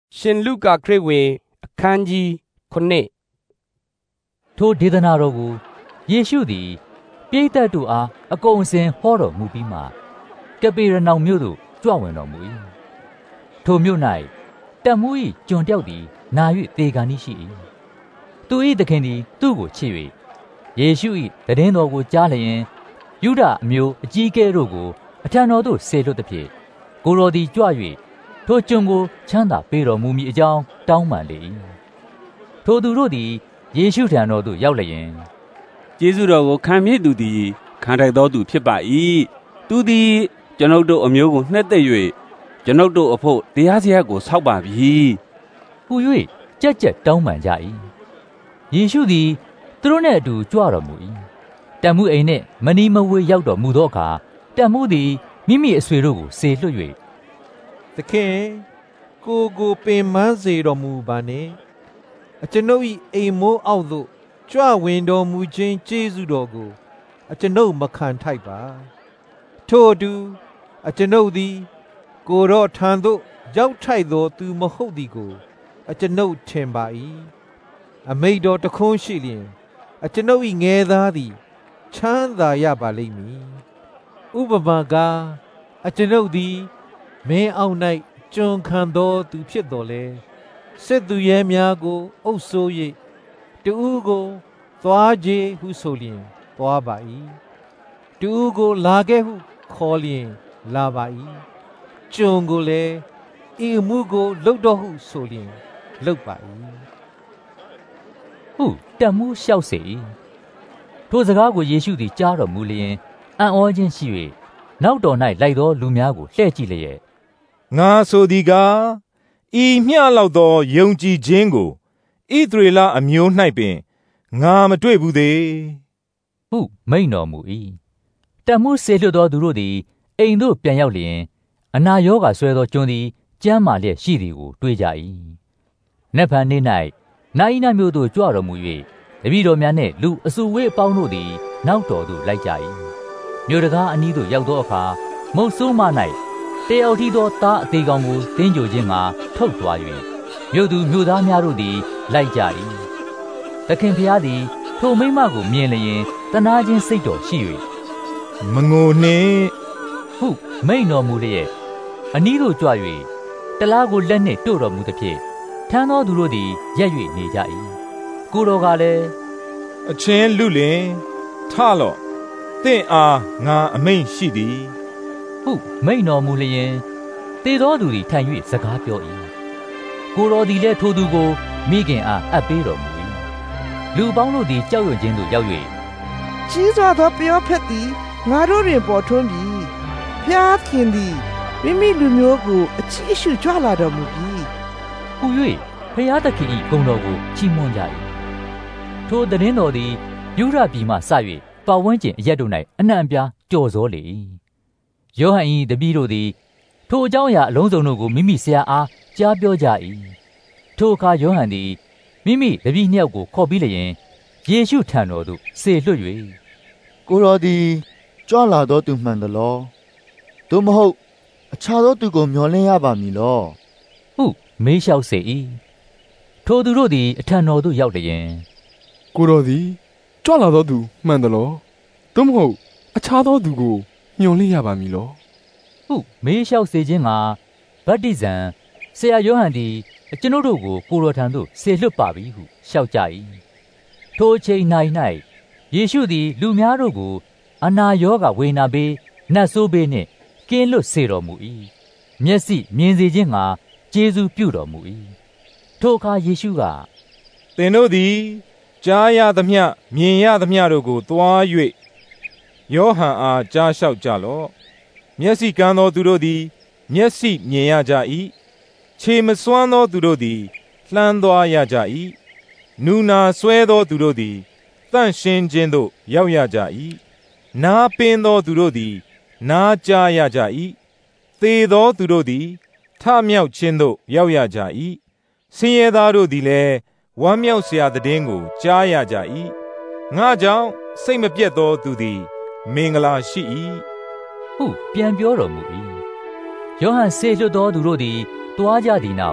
ရှင်လုကာခရစ်ဝင်အခန်းကြီး9 ထိုဒေသနာတော်ကိုယေရှုသည်ပရိသတ်တို့အားအကုန်အစင်ဟောတော်မူပြီးမှကပေရနောင်မြို့သို့ကြွဝင်တော်မူ၏ထိုမြို့၌တပ်မှူး၏ကျွန်တယောက်သည်နာ၍သေခါနီးရှိ၏သူ၏သခင်သည်သူ့ကိုချစ်၍ယေရှု၏တည်င်းတော်ကိုကြားလျင်ယုဒအမျိုးအကြီးအကဲတို့ကိုအထံတော်သို့ဆေလွတ်သည်ဖြင့်ကိုယ်တော်သည်ကြွ၍ထိုကျွန်ကိုချမ်းသာပေးတော်မူမည်အကြောင်းတောင်းပန်လေ၏ထိုသူတို့သည်ယေရှုထံတော်သို့ရောက်လျင်ကျေးဇူးတော်ကိုခံမြင့်သူသည်ခံထိုက်သောသူဖြစ်ပါ၏သူသည်ကျွန်ုပ်တို့အမျိုးကိုနှက်သက်၍ကျွန်ုပ်တို့အဖို့တရားစရပ်ကိုဆောက်ပါပြီဟူ၍ကြက်ကြက်တောင်းပန်ကြ၏ယေရှုသည်သူတို့နှင့်အတူကြွတော်မူ၏တပ်မှူးအိမ်နှင့်မနီမဝေးရောက်တော်မူသောအခါတပ်မှူးသည်မိမိအဆွေတို့ကိုဆေလွှတ်၍သခင်ကိုပင်မစေတော်မူပါနှင့်အကျွန်ုပ်၏အိမ်မိုးအောက်သို့ကြွဝင်တော်မူခြင်းကျေးဇူးတော်ကိုအကျွန်ုပ်မခံထိုက်ပါထို့အတူအကျွန်ုပ်သည်ကိုတော်ထံသို့ရောက်ထိုက်သောသူမဟုတ်သည်ကိုအကျွန်ုပ်ထင်ပါ၏အမိန့်တော်တခွန်းရှိလျင်အကျွန်ုပ်၏ငယ်သားသည်ချမ်းသာရပါလိမ့်မည်ဥပမာကားအကျွန်ုပ်သည်မင်းအောက်၌ကျွန်ခံသောသူဖြစ်တော်လဲစစ်သူရဲများကိုအုပ်စိုး၍တူးကိုသွားခြင်းဟုဆိုလျင်သွားပါ၏တူးကိုလာခဲ့ဟုခေါ်လျင်လာပါ၏ကျွန်ကိုလည်းဤအမှုကိုလုပ်တော်ဟုဆိုလျင်လုပ်ပါ၏ဟုတပ်မှူးလျှောက်စေ၏ထိုစကားကိုယေရှုသည်ကြားတော်မူလျင်အံ့ဩခြင်းရှိ၍နောက်တော်၌လိုက်သောလူများကိုလှည့်ကြည့်လျက်ငါဆိုသည်ကားဤမျှလောက်သောယုံကြည်ခြင်းကိုဣသရေလအမျိုး၌ပင်ငါမတွေ့ဘူးသေးဟုမိန့်တော်မူ၏တပ်မှူးဆေလွတ်သောသူတို့သည်အိမ်သို့ပြန်ရောက်လျင်အနာရောဂါဆွဲသောကျွန်သည်ကျမ်းမာလျက်ရှိသည်ကိုတွေ့ကြ၏နက်ဖြန်နေ့၌နာဣနမြို့သို့ကြွတော်မူ၍တပည့်တော်များနှင့်လူအစုဝေးအပေါင်းတို့သည်နောက်တော်သို့လိုက်ကြ၏မြို့တကားအနီးသို့ရောက်သောအခါမုတ်ဆိုးမ၌တယောက်ထီသောသားအသေးကောင်ကိုတင်းကြိုခြင်းငှာထုတ်သွား၍မြို့သူမြို့သားများတို့သည်လိုက်ကြ၏သခင်ဖျားသည်ထိုမိန်းမကိုမြင်လျင်တနာခြင်းစိတ်တော်ရှိ၍မငိုနှင့်ဟုမိန့်တော်မူလျက်အနီးသို့ကြွ၍တလားကိုလက်နှင့်တို့တော်မူသဖြင့်ထမ်းသောသူတို့သည်ရက်၍နေကြ၏ကိုတော်ကလည်းအချင်းလူလင်ထလော့သင်အားငါအမိန့်ရှိသည်ဟုမိန့်တော်မူလျင်သေသောသူသည်ထိုင်၍စကားပြော၏ကိုတော်သည်လည်းထိုသူကိုမိခင်အားအပ်ပေးတော်မူ၏လူပေါင်းတို့သည်ကြောက်ရွံ့ခြင်းသို့ရောက်၍ကြီးစွာသောပရောဖက်သည်ငါတို့တွင်ပေါ်ထွန်းပြီဖျားခင်သည်မိမိလူမျိုးကိုအချီးအရှုကြွလာတော်မူပြီဟူ၍ဖျားသခင်၏ဂုဏ်တော်ကိုချီးမွမ်းကြ၏ထိုတည်င်းတော်သည်ယုဒပြည်မှစ၍ပတ်ဝန်းကျင်အရပ်တို့၌အနှံ့အပြားကြော်စောလေ၏ယောဟန်၏တပည့်တို့သည်ထိုအကြောင်းအရာအလုံးစုံတို့ကိုမိမိဆရာအားကြားပြောကြ၏ထိုအခါယောဟန်သည်မိမိတပည့်နှစ်ယောက်ကိုခေါ်ပြီးလျင်ယေရှုထံတော်သို့ဆေလွှတ်၍ကိုတော်သည်ကြွလာသောသူမှန်သလောသို့မဟုတ်အခြားသောသူကိုမျှော်လင့်ရပါမည်လောဟုမေးလျှောက်စေ၏ထိုသူတို့သည်အထံတော်သို့ရောက်လျင်ကိုတော်သည်ကြွလာသောသူမှန်သလောသို့မဟုတ်အခြားသောသူကိုမျှော်လင့်ရပါမည်လောဟုမေးလျှောက်စေခြင်းကဗတ္တိဇံဆရာယောဟန်သည်ကျွန်ုပ်တို့ကိုကိုတော်ထံသို့ဆေလွှတ်ပါပြီဟုလျှောက်ကြ၏ထိုအချိန်၌ယေရှုသည်လူများတို့ကိုအနာရောဂါဝေဒနာဘေးနတ်ဆိုးဘေးနှင့်ကင်းလွတ်စေတော်မူ၏မျက်စိမြင်စေခြင်းကကျေးဇူးပြုတော်မူ၏ထိုအခါယေရှုကသင်တို့သည်ကြားရသမျှမြင်ရသမျှတို့ကိုသွား၍ယောဟန်အားကြားလျှောက်ကြလော့မျက်စိကန်းသောသူတို့သည်မျက်စိမြင်ရကြ၏ခြေမစွမ်းသောသူတို့သည်လှမ်းသွားရကြ၏နူနာဆွဲသောသူတို့သည်သန့်ရှင်းခြင်းသို့ရောက်ရကြ၏နားပင်းသောသူတို့သည်နားကြားရကြ၏သေသောသူတို့သည်ထမြောက်ခြင်းသို့ရောက်ရကြ၏ဆင်းရဲသားတို့သည်လည်းဝမ်းမြောက်စရာသိတင်းကိုကြားရကြ၏ငါကြောင့်စိတ်မပြတ်သောသူသည်မင်္ဂလာရှိ၏ဟုပြန်ပြောတော်မူ၏ယောဟန်ဆေလွှတ်သောသူတို့သည်တွားကြသည်နောက်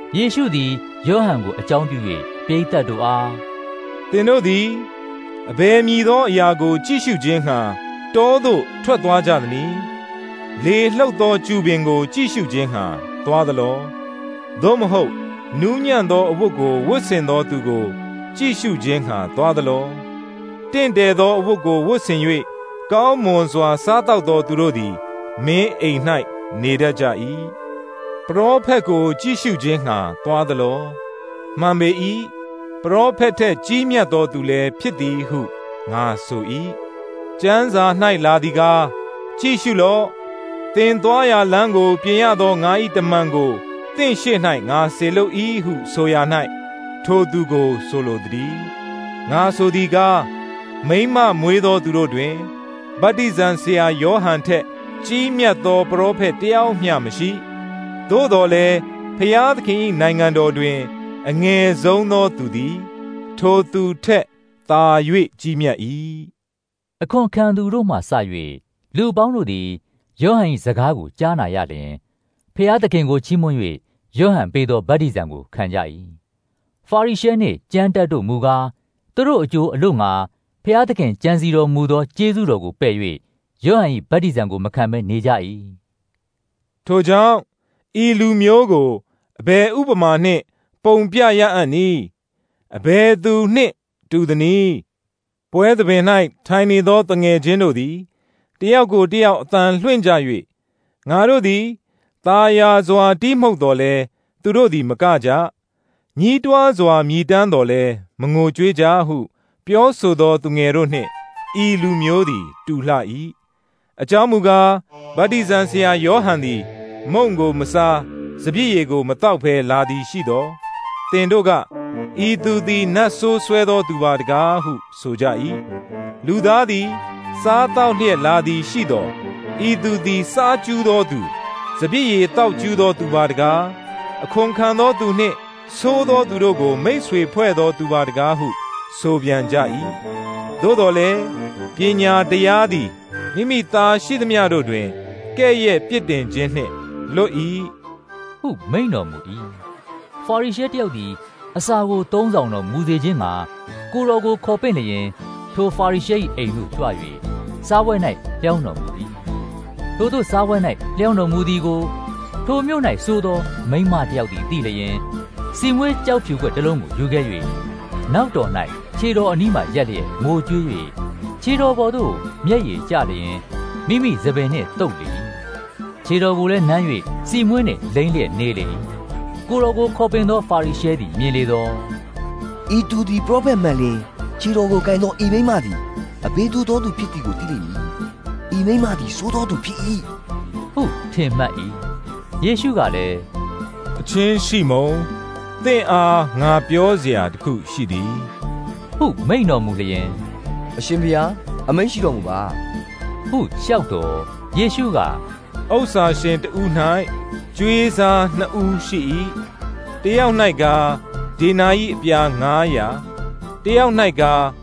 ယေရှုသည်ယောဟန်ကိုအကြောင်းပြု၍ပရိသတ်တို့အားသင်တို့သည်အဘယ်မည်သောအရာကိုကြည့်ရှုခြင်းငှာတောသို့ထွက်သွားကြသနည်းလေလှုပ်သောကျူပင်ကိုကြည့်ရှုခြင်းငှာသွားသလောသို့မဟုတ်နူးညံ့သောအဝတ်ကိုဝတ်ဆင်သောသူကိုကြည့်ရှုခြင်းငှာသွားသလောတင့်တယ်သောအဝတ်ကိုဝတ်ဆင်၍ကောင်းမွန်စွာစားသောက်သောသူတို့သည်မင်းအိမ်၌နေတတ်ကြ၏ပရောဖက်ကိုကြည့်ရှုခြင်းငှာသွားသလောမှန်ပေ၏ပရောဖက်ထက်ကြီးမြတ်သောသူလည်းဖြစ်သည်ဟုငါဆို၏ကျမ်းစာ၌လာသည်ကားကြည့်ရှုလော့သင်သွားရာလမ်းကိုပြင်ရသောငါ၏တမန်ကိုသင်ရှေ့၌ငါစေလွှတ်၏ဟုဆိုရာ၌ထိုသူကိုဆိုလိုသည်ငါဆိုသည်ကားမိန်းမမွေးသောသူတို့တွင်ဗတ္တိဇံဆရာယောဟန်ထက်ကြီးမြတ်သောပရောဖက်တယောက်မျှမရှိသို့တော်လည်းဖျားသခင်၏နိုင်ငံတော်တွင်အငယ်ဆုံးသောသူသည်ထိုသူထက်သာ၍ကြီးမြတ်၏အခွန်ခံသူတို့မှစ၍လူပေါင်းတို့သည်ယောဟန်၏စကားကိုကြားနာရလျင်ဖျားသခင်ကိုချီးမွမ်း၍ယောဟန်ပေးသောဗတ္တိဇံကိုခံကြ၏ဖာရိရှဲနှင့်ကျမ်းတတ်တို့မူကားသူတို့အကျိုးအလို့ငါဖျားသခင်ကြံစီတော်မူသောကျေးဇူးတော်ကိုပယ်၍ယောဟန်၏ဗတ္တိဇံကိုမခံဘဲနေကြ၏ထိုကြောင့်ဤလူမျိုးကိုအဘယ်ဥပမာနှင့်ပုံပြရအံ့နည်းအဘယ်သူနှင့်တူသနည်းပွဲသဘင်၌ထိုင်နေသောတငယ်ချင်းတို့သည်တယောက်ကိုတယောက်အသံလွှင့်ကြ၍ငါတို့သည်ตาယာစွာတီးမှုတ်တော်လဲသူတို့သည်မကကြညည်းတွားစွာမြည်တမ်းတော်လဲမငိုကြွေးကြဟုပြောဆိုသောသူငယ်တို့နှင့်ဤလူမျိုးသည်တူလှ၏အကြောင်းမူကားဗတ္တိဇံဆရာယောဟန်သည်မုန့်ကိုမစားစပျစ်ရည်ကိုမတောက်ဘဲလာသည်ရှိသောသင်တို့ကဤသူသည်နတ်ဆိုးဆွဲသောသူပါတကားဟုဆိုကြ၏လူသားသည်စားတောက်လျက်လာသည်ရှိသောဤသူသည်စားကျူးသောသူစပျစ်ရည်တောက်ကျူးသောသူပါတကားအခွန်ခံသောသူနှင့်ဆိုးသောသူတို့ကိုမိတ်ဆွေဖွဲ့သောသူပါတကားဟုဆိုပြန်ကြ၏သို့တော်လည်းပညာတရားသည်မိမိသားရှိသမျှတို့တွင်ကဲ့ရဲ့ပြစ်တင်ခြင်းနှင့်လွတ်၏ဟုမိန့်တော်မူ၏ဖာရိရှဲတယောက်သည်အစာကိုသုံးဆောင်တော်မူစေခြင်းမှာကိုတော်ကိုခေါ်ပင့်လျင်ထိုဖာရိရှဲ၏အိမ်သို့ကြွ၍စားပွဲ၌လျောင်းတော်မူ၏ထိုသို့စားပွဲ၌လျောင်းတော်မူသည်ကိုထိုမြို့၌ဆိုသောမိန်းမတယောက်သည်သိလျင်စီမွေးကြောက်ဖြူခွက်တစ်လုံးကိုယူခဲ့၍နောက်တော်၌ခြေတော်အနီးမှရက်လျက်ငိုကြွေး၍ခြေတော်ပေါ်သို့မျက်ရည်ကျလျင်မိမိစပယ်နှင့်တုပ်လေ၏ခြေတော်ကိုလည်းနမ်း၍စီမွေးနှင့်လိမ့်လျက်နေလေ၏ကိုတော်ကိုခေါ်ပင်သောဖာရိရှဲသည်မြင်လေသောဤသူသည်ပရောဖက်မှန်လျင်ခြေတော်ကိုကိုင်သောဤမိန်းမသည်အဘေးသူသောသူဖြစ်သည်ကိုသိလိမ့်မည်ဤမိန်းမသည်ဆိုးသောသူဖြစ်၏ဟုထင်မှတ်၏ယေရှုကလည်းအချင်းရှိမုန်သင်အားငါပြောเสียတစ်ခုရှိသည်ဟုမိန့်တော်မူလျင်အရှင်ဘုရားအမိန့်ရှိတော်မူပါဟုလျှောက်တော်ယေရှုကဥစ္စာရှင်တဦး၌ကြွေးစားနှစ်ဦးရှိ၏တယောက်၌ကဒေနာ၏အပြား900တယောက်၌က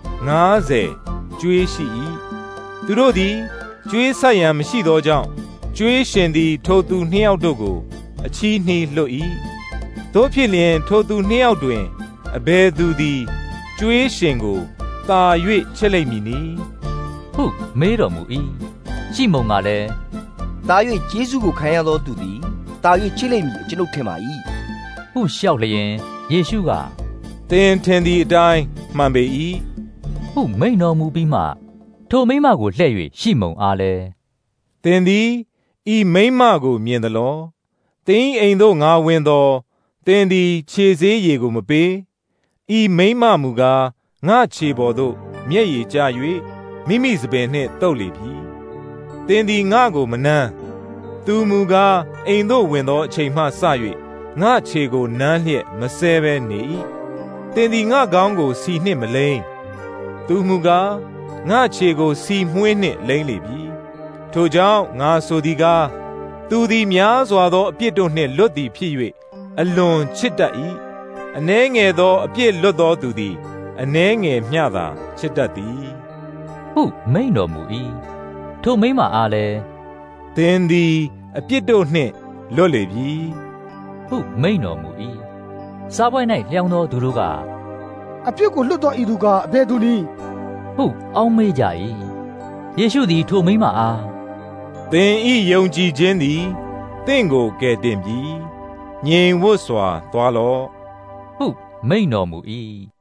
90ကြွေးရှိ၏သူတို့သည်ကြွေးဆက်ရန်မရှိသောကြောင့်ကြွေးရှင်သည်ထိုသူနှစ်ယောက်တို့ကိုအချီးနှီးလွတ်၏တို့ဖြစ်လျင်ထိုသူနှစ်ယောက်တွင်အဘယ်သူသည်ကြွေးရှင်ကိုသာ၍ချစ်လိမ့်မည်နည်းဟုမေးတော်မူ၏ရှိမုန်ကလည်းသာ၍ယေရှုကိုခံရသောသူသည်သာ၍ချစ်လိမ့်မည်ကျွန်ုပ်ထင်ပါ၏ဟုလျှောက်လျင်ယေရှုကသင်ထင်သည့်အတိုင်းမှန်ပေ၏ဟုမိန့်တော်မူပြီးမှထိုမိန်းမကိုလှည့်၍ရှိမုန်အားလည်းသင်သည်ဤမိန်းမကိုမြင်သလောသင်အိမ်သို့ငါဝင်သောသင်သည်ခြေဆေးရည်ကိုမပေးဤမိန်းမမူကားငါခြေပေါ်သို့မျက်ရည်ကျ၍မိမိစပယ်နှင့်တုပ်လေပြီသင်သည်ငါကိုမနှမ်းသူမူကားအိမ်သို့ဝင်သောအချိန်မှစ၍ငါခြေကိုနမ်းလျက်မဆဲဘဲနေ၏သင်သည်ငါကောင်းကိုစီနှင့်မလိမ့်သူမူကားငါခြေကိုစီမွှေးနှင့်လိမ့်လေပြီထိုကြောင့်ငါဆိုသည်ကားသူသည်များစွာသောအပြစ်တို့နှင့်လွတ်သည်ဖြစ်၍အလွန်ချစ်တတ်၏အနည်းငယ်သောအပြစ်လွတ်သောသူသည်အနည်းငယ်မျှသာချစ်တတ်သည်ဟုမိန့်တော်မူ၏ထိုမိန်းမအားလည်းသင်သည်အပြစ်တို့နှင့်လွတ်လေပြီဟုမိန့်တော်မူ၏စားပွဲ၌လျောင်းသောသူတို့ကအပြစ်ကိုလွတ်တော်ဤသူကအဘယ်သူနည်းဟုအောင်းမေးကြ၏ယေရှုသည်ထိုမိန်းမအားသင်ဤယုံကြည်ခြင်းသည်သင်ကိုကယ်တင်ပြီငြိမ်ဝတ်စွာသွားလော့ဟုမိန့်တော်မူ၏